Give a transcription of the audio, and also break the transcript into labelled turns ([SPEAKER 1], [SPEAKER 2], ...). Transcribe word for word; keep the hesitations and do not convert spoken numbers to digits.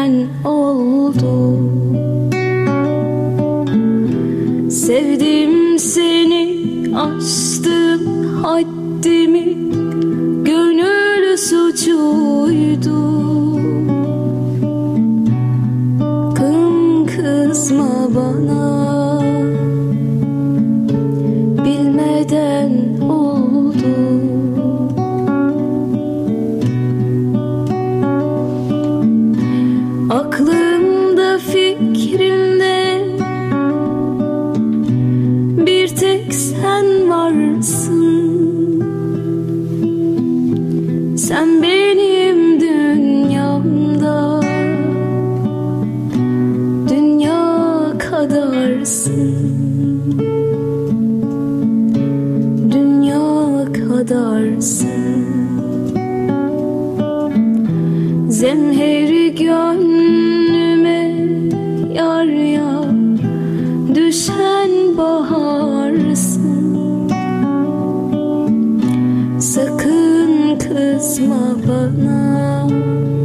[SPEAKER 1] bilmeden oldu. Sevdim seni, aştım haddimi, gönül suçuydu. Kım kızma bana, bilmeden oldu. Aklımda fikrimde bir tek sen varsın. Sen benim dünyamda dünya kadarsın. Dünya kadarsın. Zemheri gönlüme yar yar düşen baharsın. Sakın kızma bana,